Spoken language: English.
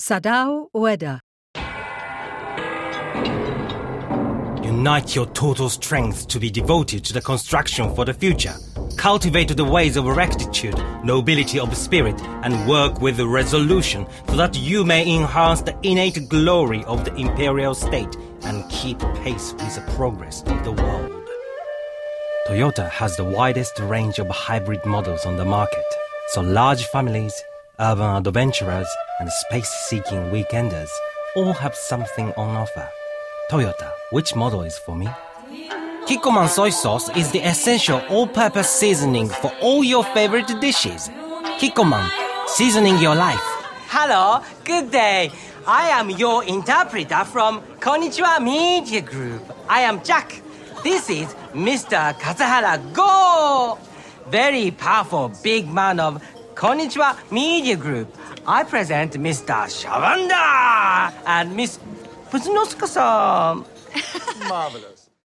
Sadao Ueda. Unite your total strength to be devoted to the construction for the future. Cultivate the ways of rectitude, nobility of spirit, and work with resolution so that you may enhance the innate glory of the imperial state and keep pace with the progress of the world. Toyota has the widest range of hybrid models on the market, so large families, urban adventurers, and space-seeking weekenders all have something on offer. Toyota, which model is for me? Kikkoman soy sauce is the essential all-purpose seasoning for all your favorite dishes. Kikkoman, seasoning your life. Hello, good day. I am your interpreter from Konnichiwa Media Group. I am Jack. This is Mr. Kazuhara Go! Very powerful big man of Konnichiwa Media Group. I present Mr. Shavanda and Miss Fuznosuka-san. Marvelous.